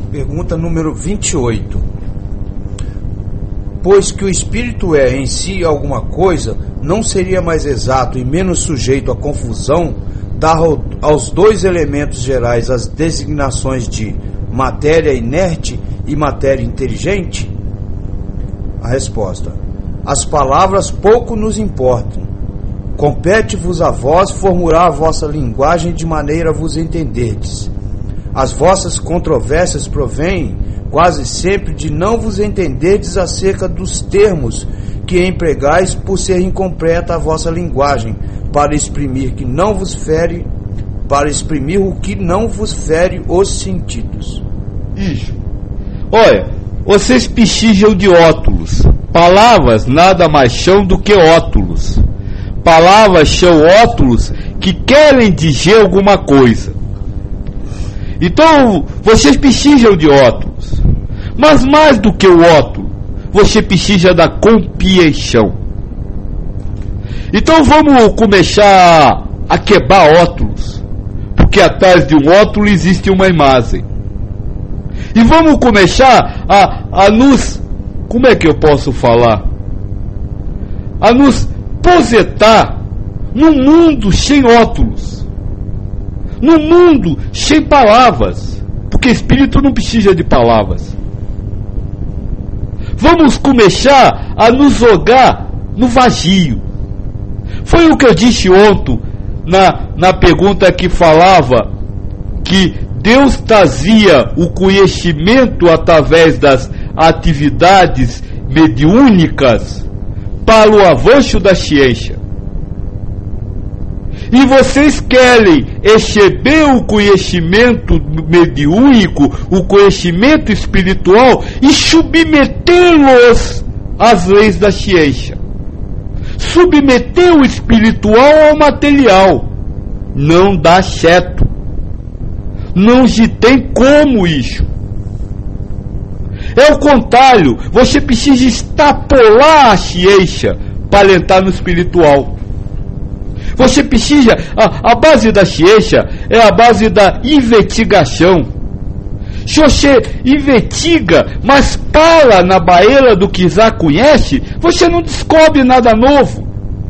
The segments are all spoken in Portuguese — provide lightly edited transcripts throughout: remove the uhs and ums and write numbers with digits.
Pergunta número 28. Pois que o espírito é em si alguma coisa, não seria mais exato e menos sujeito à confusão dar aos dois elementos gerais as designações de matéria inerte e matéria inteligente? A resposta: as palavras pouco nos importam. Compete-vos a vós formular a vossa linguagem de maneira a vos entenderdes. As vossas controvérsias provêm quase sempre de não vos entenderdes acerca dos termos que empregais, por ser incompleta a vossa linguagem, para exprimir o que não vos fere os sentidos. Isso. Olha, vocês pechijam de ótulos. Palavras nada mais são do que ótulos. Palavras são ótulos que querem dizer alguma coisa. Então, vocês pechijam de ótulos. Mas mais do que o ótulo, você precisa da compreensão. Então vamos começar a quebrar ótulos. Porque atrás de um ótulo existe uma imagem. E vamos começar a nos... Como é que eu posso falar? A nos projetar num mundo sem ótulos. Num mundo sem palavras. Porque espírito não precisa de palavras. Vamos começar a nos jogar no vazio. Foi o que eu disse ontem na pergunta que falava que Deus trazia o conhecimento através das atividades mediúnicas para o avanço da ciência. E vocês querem receber o conhecimento mediúnico, o conhecimento espiritual e submetê-los às leis da ciência. Submeter o espiritual ao material. Não dá certo. Não se tem como isso. É o contrário. Você precisa extrapolar a ciência para entrar no espiritual. Você precisa, a base da ciência é a base da investigação. Se você investiga, mas para na baela do que já conhece, você não descobre nada novo.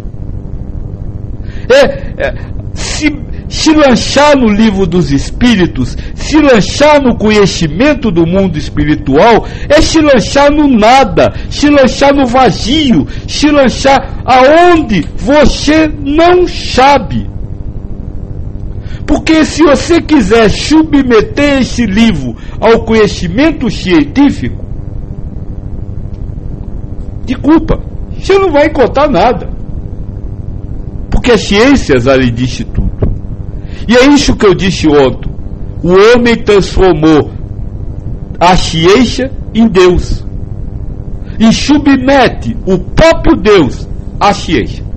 Se lançar no livro dos espíritos, se lançar no conhecimento do mundo espiritual, é se lançar no nada, se lançar no vazio, se lançar aonde você não sabe. Porque se você quiser submeter esse livro ao conhecimento científico, desculpa, você não vai encontrar nada. Porque as ciências ali disse tudo. E é isso que eu disse ontem. O homem transformou a ciência em Deus. E submete o próprio Deus à ciência.